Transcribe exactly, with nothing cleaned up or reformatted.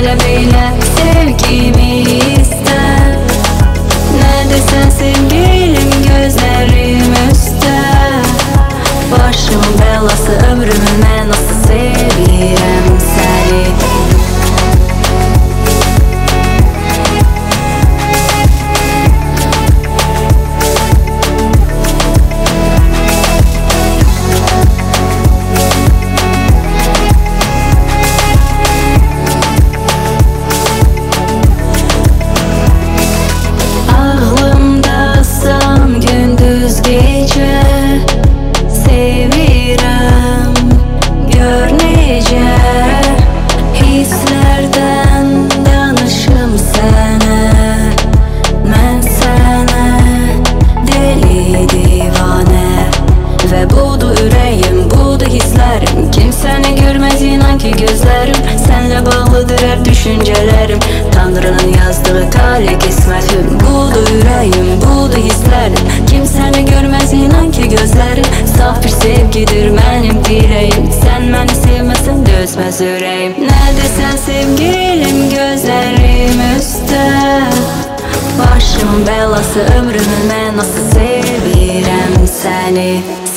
Belə belə sevgimi iste. Ne desen sevgilim gözlerim üstte. Başımın belası ömrümün mən nasıl sevirəm səni. Gözlerim senle bağlıdır hep düşüncelerim. Tanrının yazdığı talih kısmetim. Buldu yüreğim, buldu hislerim. Kimsəni görmez inan ki gözlerim. Saf bir sevgidir benim dileğim. Sen beni sevmesen dözmez yüreğim. Ne desen sevgilim gözlerim üstte. Başım belası ömrümün mən nasıl sevirəm səni.